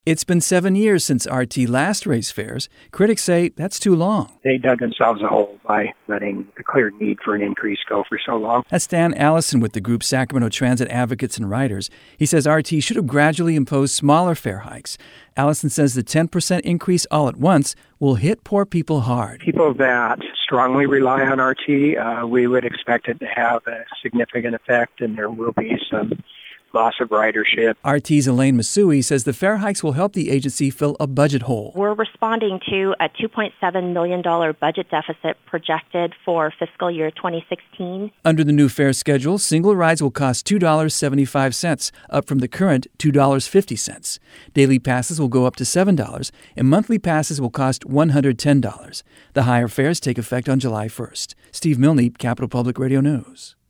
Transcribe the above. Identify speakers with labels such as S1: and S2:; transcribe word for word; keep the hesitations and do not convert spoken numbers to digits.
S1: It's been seven years since R T last raised fares. Critics say that's too long.
S2: They dug themselves a hole by letting the clear need for an increase go for so long.
S1: That's Dan Allison with the group Sacramento Transit Advocates and Riders. He says R T should have gradually imposed smaller fare hikes. Allison says the ten percent increase all at once will hit poor people hard.
S2: People that strongly rely on R T, uh, we would expect it to have a significant effect, and there will be some loss of ridership.
S1: R T's Elaine Masui says the fare hikes will help the agency fill a budget hole.
S3: We're responding to a two point seven million dollars budget deficit projected for fiscal year twenty sixteen.
S1: Under the new fare schedule, single rides will cost two dollars and seventy-five cents, up from the current two dollars and fifty cents. Daily passes will go up to seven dollars, and monthly passes will cost one hundred ten dollars. The higher fares take effect on July first. Steve Milne, Capital Public Radio News.